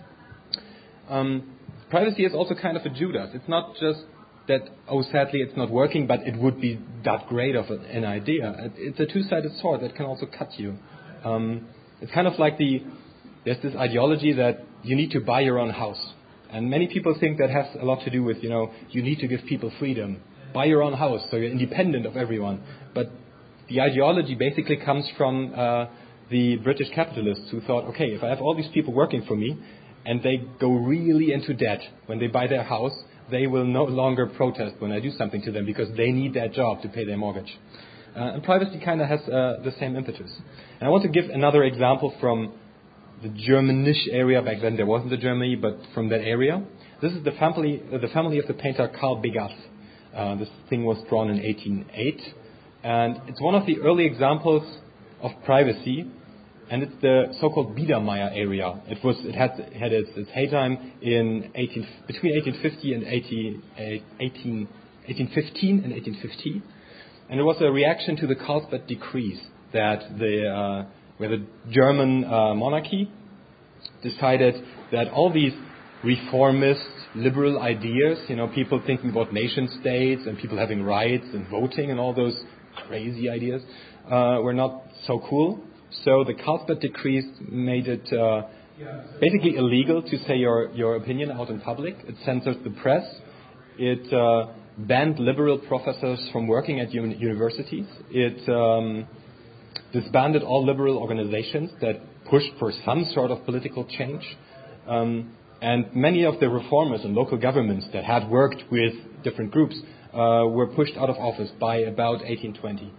Um, privacy is also kind of a Judas. It's not just that, oh, sadly it's not working, but it would be that great of an idea. It's a two-sided sword that can also cut you. Um, it's kind of like the, there's this ideology that you need to buy your own house. And many people think that has a lot to do with, you know, you need to give people freedom. Buy your own house so you're independent of everyone. But the ideology basically comes from uh, the British capitalists who thought, okay, if I have all these people working for me and they go really into debt when they buy their house, they will no longer protest when I do something to them because they need that job to pay their mortgage. Uh, and privacy kind of has uh, the same impetus. And I want to give another example from the Germanish area. Back then there wasn't a Germany, but from that area. This is the family, uh, the family of the painter Karl Begas. Uh, this thing was drawn in eighteen oh eight, and it's one of the early examples of privacy, and it's the so-called Biedermeier area. It was, it had had its, its heytime in eighteen, between eighteen fifty and eighteen, eighteen, eighteen fifteen and eighteen fifty, and it was a reaction to the Carlsbad decrees that the uh, where the German uh, monarchy decided that all these reformist, liberal ideas, you know, people thinking about nation states and people having rights and voting and all those crazy ideas, uh, were not so cool. So the Carlsbad decrees made it uh, basically illegal to say your, your opinion out in public. It censored the press. It uh, banned liberal professors from working at uni- universities. It um, disbanded all liberal organizations that pushed for some sort of political change. Um, And many of the reformers and local governments that had worked with different groups uh, were pushed out of office by about eighteen twenty.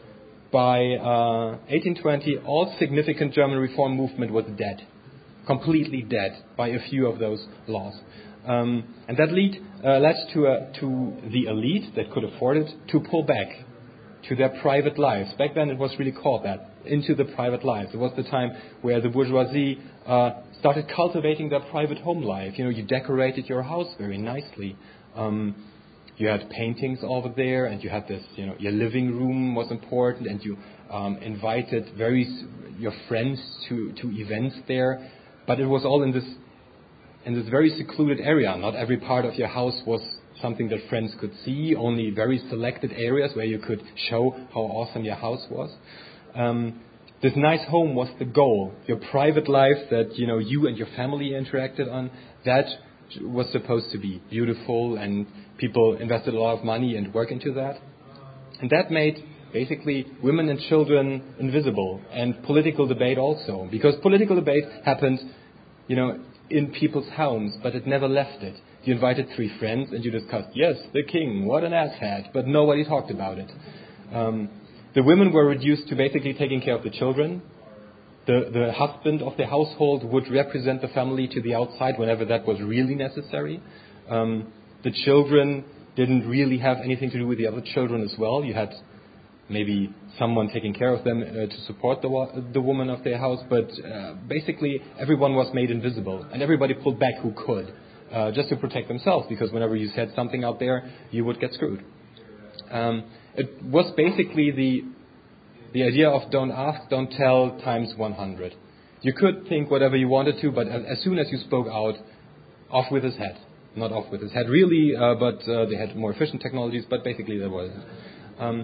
By uh, eighteen twenty, all significant German reform movement was dead, completely dead by a few of those laws. Um, and that lead, uh, led to, a, to the elite that could afford it to pull back to their private lives. Back then it was really called that, into the private lives. It was the time where the bourgeoisie uh, started cultivating their private home life. You know, you decorated your house very nicely. Um, you had paintings over there, and you had this, you know, your living room was important, and you um, invited very your friends to, to events there. But it was all in this in this very secluded area. Not every part of your house was something that friends could see. Only very selected areas where you could show how awesome your house was. Um, this nice home was the goal. Your private life that, you know, you and your family interacted on, that was supposed to be beautiful, and people invested a lot of money and work into that. And that made basically women and children invisible, and political debate also, because political debate happened, you know, in people's homes, but it never left it. You invited three friends and you discussed, yes, the king, what an asshat, but nobody talked about it. Um, the women were reduced to basically taking care of the children. The, the husband of the household would represent the family to the outside whenever that was really necessary. Um, the children didn't really have anything to do with the other children as well. You had maybe someone taking care of them uh, to support the, the woman of their house, but uh, basically everyone was made invisible, and everybody pulled back who could. Uh, just to protect themselves, because whenever you said something out there, you would get screwed. Um, it was basically the the idea of don't ask, don't tell times one hundred. You could think whatever you wanted to, but as, as soon as you spoke out, off with his head. Not off with his head really, uh, but uh, they had more efficient technologies, but basically that was it. Um,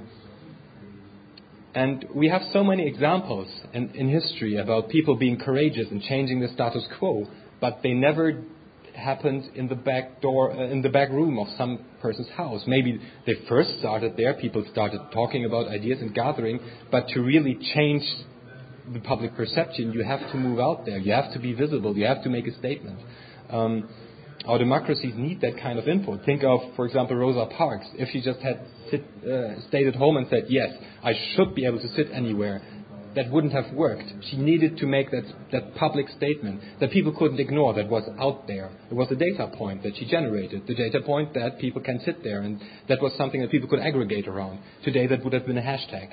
and we have so many examples in, in history about people being courageous and changing the status quo, but they never happened in the back door, uh, in the back room of some person's house. Maybe they first started there, people started talking about ideas and gathering, but to really change the public perception, you have to move out there, you have to be visible, you have to make a statement. Um, our democracies need that kind of input. Think of, for example, Rosa Parks. If she just had sit, uh, stayed at home and said, yes, I should be able to sit anywhere, that wouldn't have worked. She needed to make that that public statement that people couldn't ignore, that was out there. It was a data point that she generated, the data point that people can sit there, and that was something that people could aggregate around. Today that would have been a hashtag.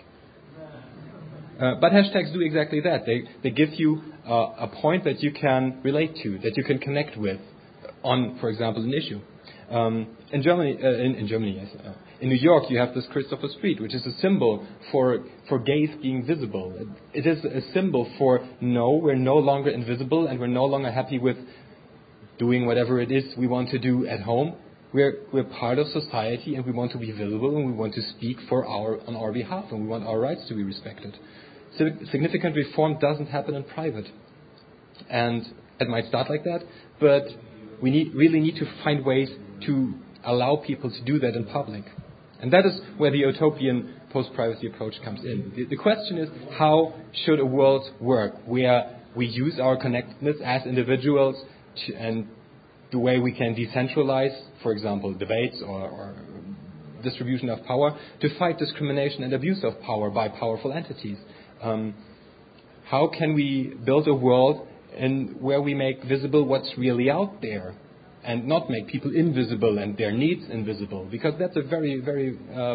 Uh, but hashtags do exactly that. They, they give you uh, a point that you can relate to, that you can connect with on, for example, an issue. Um, in Germany, uh, in, in Germany, yes, uh, in New York, you have this Christopher Street, which is a symbol for for gays being visible. It is a symbol for no, we're no longer invisible, and we're no longer happy with doing whatever it is we want to do at home. We're we're part of society, and we want to be visible, and we want to speak for our on our behalf, and we want our rights to be respected. So significant reform doesn't happen in private, and it might start like that, but we need, really need to find ways to allow people to do that in public. And that is where the utopian post-privacy approach comes in. The, the question is, how should a world work where we use our connectedness as individuals to, and the way we can decentralize, for example, debates or, or distribution of power, to fight discrimination and abuse of power by powerful entities? Um, how can we build a world and where we make visible what's really out there, and not make people invisible and their needs invisible, because that's a very, very, uh,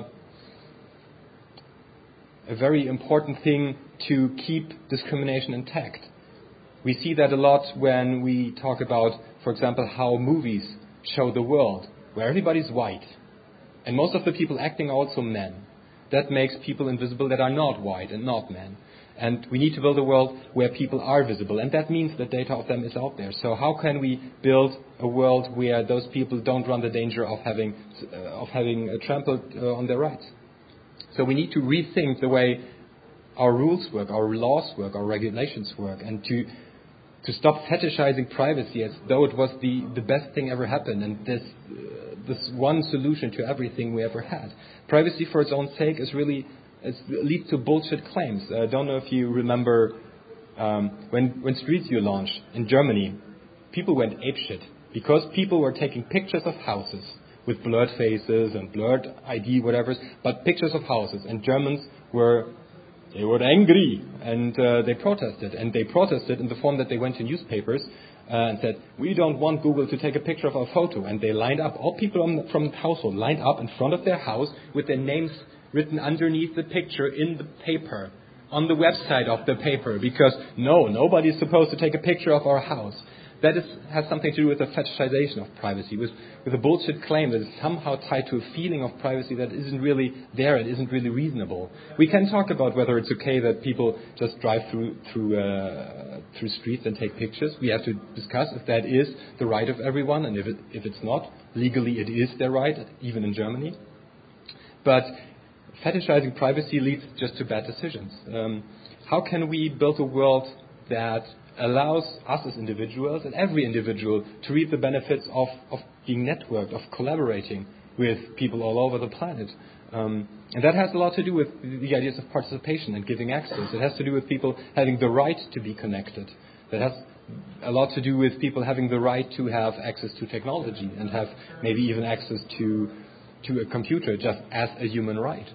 a very important thing to keep discrimination intact. We see that a lot when we talk about, for example, how movies show the world, where everybody's white, and most of the people acting are also men. That makes people invisible that are not white and not men. And we need to build a world where people are visible, and that means that data of them is out there. So how can we build a world where those people don't run the danger of having uh, of having uh, trampled uh, on their rights? So we need to rethink the way our rules work, our laws work, our regulations work, and to to stop fetishizing privacy as though it was the, the best thing ever happened and this uh, this one solution to everything we ever had. Privacy for its own sake is really it leads to bullshit claims. I uh, don't know if you remember um, when when Street View launched in Germany, people went apeshit because people were taking pictures of houses with blurred faces and blurred I D, whatever, but pictures of houses, and Germans were They were angry, and uh, they protested. And they protested in the form that they went to newspapers uh, and said, we don't want Google to take a picture of our photo. And they lined up, all people on the, from the household lined up in front of their house with their names written underneath the picture in the paper, on the website of the paper, because no, nobody is supposed to take a picture of our house. That is, has something to do with the fetishization of privacy, with, with a bullshit claim that is somehow tied to a feeling of privacy that isn't really there, it isn't really reasonable. We can talk about whether it's okay that people just drive through through uh, through streets and take pictures. We have to discuss if that is the right of everyone, and if it, if it's not, legally it is their right, even in Germany. But fetishizing privacy leads just to bad decisions. Um, how can we build a world that allows us as individuals and every individual to reap the benefits of, of being networked, of collaborating with people all over the planet? Um, and that has a lot to do with the ideas of participation and giving access. It has to do with people having the right to be connected. That has a lot to do with people having the right to have access to technology and have maybe even access to to a computer just as a human right.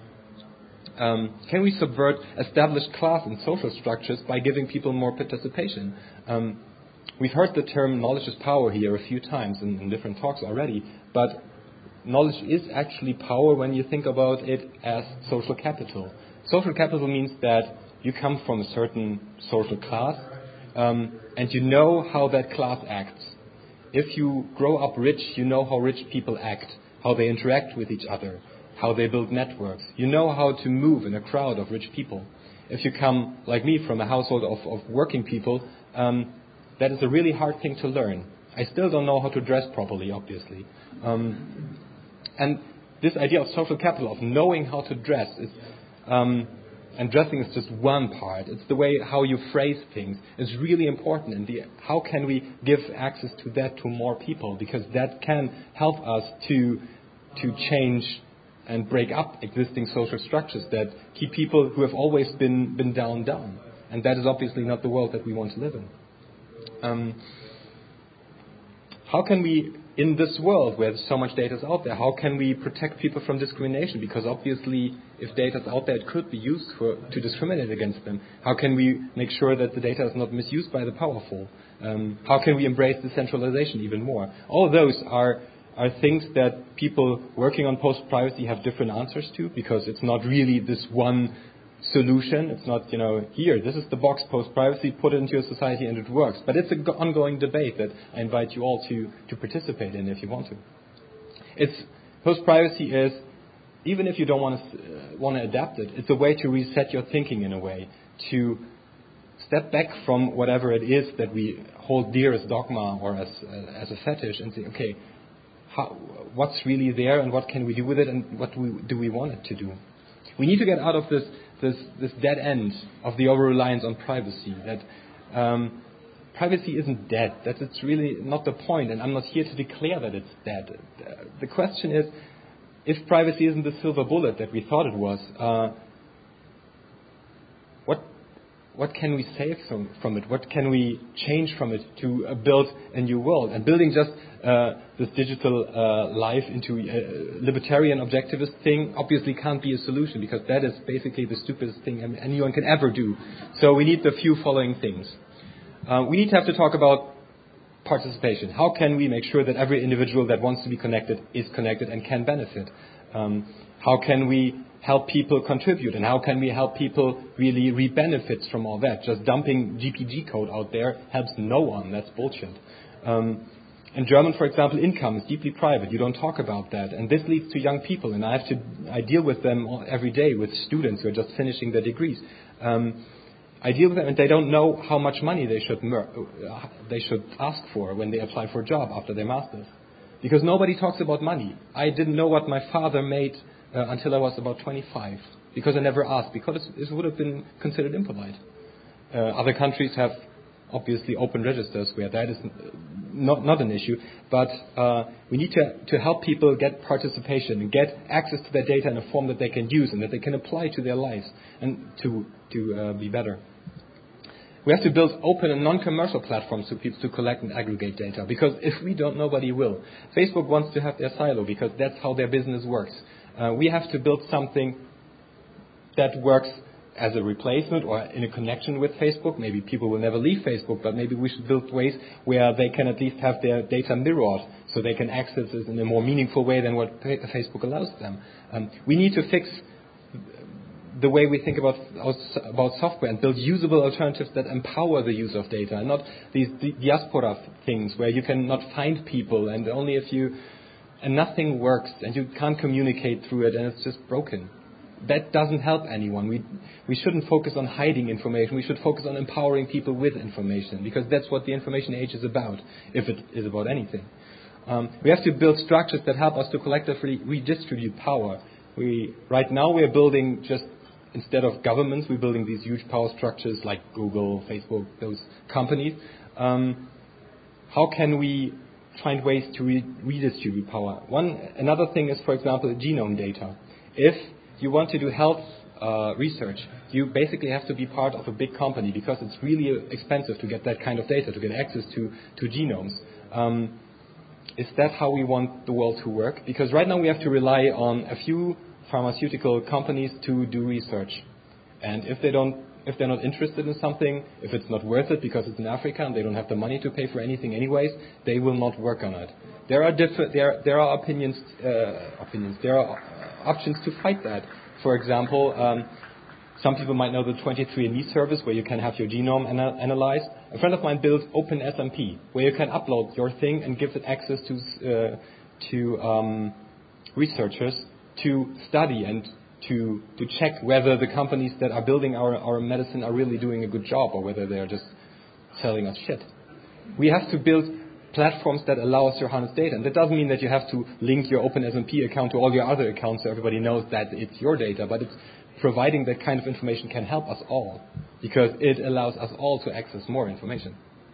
Um, can we subvert established class and social structures by giving people more participation? Um, we've heard the term knowledge is power here a few times in, in different talks already, but knowledge is actually power when you think about it as social capital. Social capital means that you come from a certain social class um, and you know how that class acts. If you grow up rich, you know how rich people act, how they interact with each other, how they build networks. You know how to move in a crowd of rich people. If you come, like me, from a household of, of working people, um, that is a really hard thing to learn. I still don't know how to dress properly, obviously. Um, and this idea of social capital, of knowing how to dress, is, um, and dressing is just one part. It's the way how you phrase things is really important. And the, how can we give access to that to more people? Because that can help us to to change and break up existing social structures that keep people who have always been, been down, down. And that is obviously not the world that we want to live in. Um, how can we, in this world where so much data is out there, how can we protect people from discrimination? Because obviously, if data is out there, it could be used for, to discriminate against them. How can we make sure that the data is not misused by the powerful? Um, how can we embrace decentralization even more? All those are are things that people working on post-privacy have different answers to, because it's not really this one solution. It's not, you know, here, this is the box post-privacy, put it into your society and it works. But it's an ongoing debate that I invite you all to, to participate in if you want to. It's, post-privacy is, even if you don't want to, uh, want to adapt it, it's a way to reset your thinking in a way, to step back from whatever it is that we hold dear as dogma or as, uh, as a fetish and say, okay, How, what's really there and what can we do with it and what do we, do we want it to do? We need to get out of this this, this dead end of the over-reliance on privacy. That um, privacy isn't dead. That it's really not the point, and I'm not here to declare that it's dead. The question is, if privacy isn't the silver bullet that we thought it was, uh, what what can we save from, from it? What can we change from it to uh, build a new world? And building just uh, this digital uh, life into a libertarian objectivist thing obviously can't be a solution, because that is basically the stupidest thing anyone can ever do. So we need the few following things. Uh, we need to have to talk about participation. How can we make sure that every individual that wants to be connected is connected and can benefit? Um, how can we help people contribute, and how can we help people really reap benefits from all that? Just dumping G P G code out there helps no one. That's bullshit. Um, in German, for example, income is deeply private. You don't talk about that, and this leads to young people. And I have to, I deal with them all, every day with students who are just finishing their degrees. Um, I deal with them, and they don't know how much money they should mer- uh, they should ask for when they apply for a job after their masters, because nobody talks about money. I didn't know what my father made uh, until I was about twenty-five, because I never asked, because it would have been considered impolite. Uh, other countries have obviously open registers where that is not not an issue, but uh, we need to to help people get participation and get access to their data in a form that they can use and that they can apply to their lives and to to uh, be better. We have to build open and non-commercial platforms for people to collect and aggregate data, because if we don't, nobody will. Facebook wants to have their silo because that's how their business works. Uh, we have to build something that works as a replacement or in a connection with Facebook. Maybe people will never leave Facebook, but maybe we should build ways where they can at least have their data mirrored so they can access it in a more meaningful way than what Facebook allows them. Um, we need to fix the way we think about about software and build usable alternatives that empower the use of data, and not these diaspora things where you cannot find people and only if you and nothing works and you can't communicate through it and it's just broken. That doesn't help anyone. We we shouldn't focus on hiding information. We should focus on empowering people with information, because that's what the information age is about, if it is about anything. Um, we have to build structures that help us to collectively redistribute power. We right now we are building just Instead of governments, we're building these huge power structures like Google, Facebook, those companies. Um, how can we find ways to re- redistribute power? One, another thing is, for example, genome data. If you want to do health uh, research, you basically have to be part of a big company, because it's really expensive to get that kind of data, to get access to, to genomes. Um, is that how we want the world to work? Because right now we have to rely on a few pharmaceutical companies to do research, and if they don't, if they're not interested in something, if it's not worth it because it's in Africa and they don't have the money to pay for anything anyways, they will not work on it. There are different, there there are opinions, uh, opinions. There are options to fight that. For example, um, some people might know the twenty-three and me service where you can have your genome ana- analyzed. A friend of mine built OpenSMP, where you can upload your thing and give it access to uh, to um, researchers to study and to to check whether the companies that are building our, our medicine are really doing a good job, or whether they are just selling us shit. We have to build platforms that allow us to harness data. And that doesn't mean that you have to link your OpenSMP account to all your other accounts so everybody knows that it's your data, but it's providing that kind of information can help us all, because it allows us all to access more information.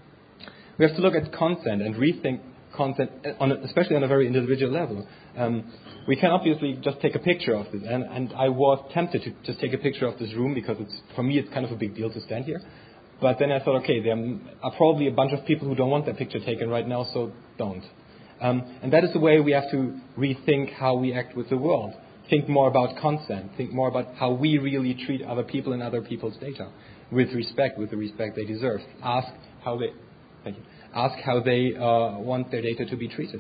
We have to look at consent and rethink consent, on a, especially on a very individual level. Um, we can obviously just take a picture of this, and, and I was tempted to just take a picture of this room, because it's, for me it's kind of a big deal to stand here. But then I thought, okay, there are probably a bunch of people who don't want that picture taken right now, so don't. Um, and that is the way we have to rethink how we act with the world. Think more about consent. Think more about how we really treat other people and other people's data, with respect, with the respect they deserve. Ask how they, thank you, ask how they uh, want their data to be treated.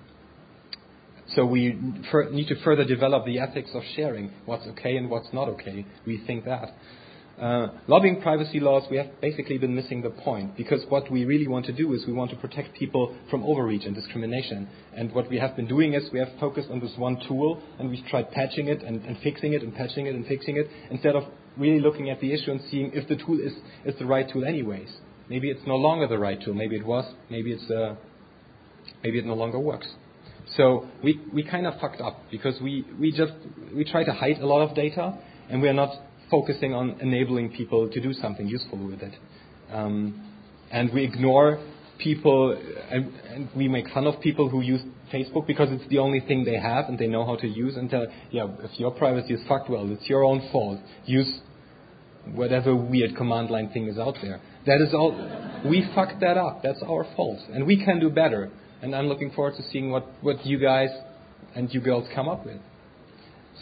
So we fer- need to further develop the ethics of sharing, what's okay and what's not okay. Rethink that. Uh, lobbying privacy laws, we have basically been missing the point, because what we really want to do is we want to protect people from overreach and discrimination. And what we have been doing is we have focused on this one tool, and we've tried patching it and, and fixing it and patching it and fixing it, instead of really looking at the issue and seeing if the tool is, is the right tool anyways. Maybe it's no longer the right tool. Maybe it was. Maybe it's uh, maybe it no longer works. So we, we kind of fucked up, because we, we just we try to hide a lot of data, and we are not focusing on enabling people to do something useful with it. Um, and we ignore people, and, and we make fun of people who use Facebook because it's the only thing they have and they know how to use, and tell, yeah, if your privacy is fucked, well, it's your own fault. Use whatever weird command line thing is out there. That is all. We fucked that up. That's our fault. And we can do better. And I'm looking forward to seeing what, what you guys and you girls come up with.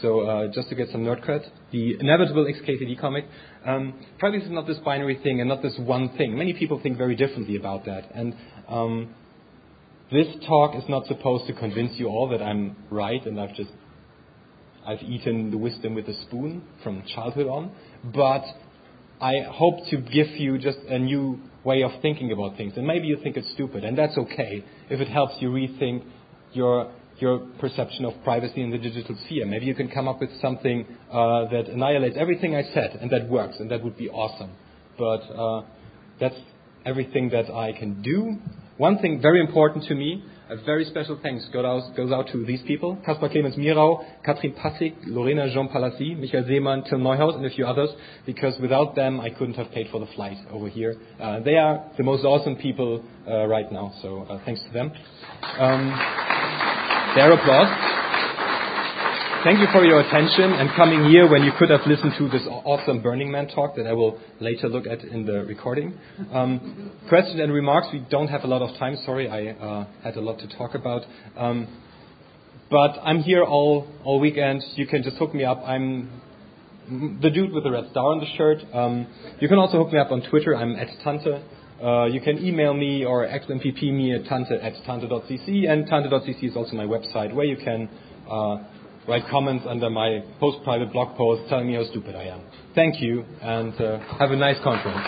So uh, just to get some nerd cred, the inevitable X K C D comic. Um, privacy is not this binary thing and not this one thing. Many people think very differently about that. And um, this talk is not supposed to convince you all that I'm right and I've just I've eaten the wisdom with a spoon from childhood on. But I hope to give you just a new way of thinking about things. And maybe you think it's stupid, and that's okay if it helps you rethink your your perception of privacy in the digital sphere. Maybe you can come up with something uh, that annihilates everything I said, and that works, and that would be awesome. But uh, that's everything that I can do. One thing very important to me, a very special thanks goes out, goes out to these people: Kaspar Clemens Mirau, Katrin Passig, Lorena Jean Palassi, Michael Seemann, Tim Neuhaus, and a few others, because without them I couldn't have paid for the flight over here. Uh, they are the most awesome people uh, right now, so uh, thanks to them. Um, their applause. Thank you for your attention and coming here when you could have listened to this awesome Burning Man talk that I will later look at in the recording. Um, questions and remarks, we don't have a lot of time, sorry, I uh, had a lot to talk about. Um, but I'm here all, all weekend, you can just hook me up. I'm the dude with the red star on the shirt. Um, you can also hook me up on Twitter, I'm at Tante. Uh, you can email me or X M P P me at tante at tante.cc, and tante.cc is also my website where you can uh, write comments under my post-private blog post telling me how stupid I am. Thank you, and uh, have a nice conference.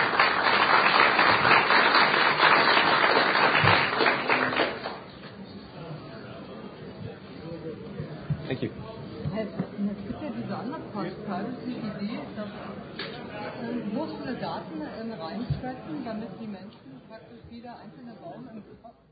Thank you. Es gibt ja diese andere Privacy-Idee, dass äh, so viele Daten äh, reinstecken, damit die Menschen praktisch jeder einzelne Baum im Kopf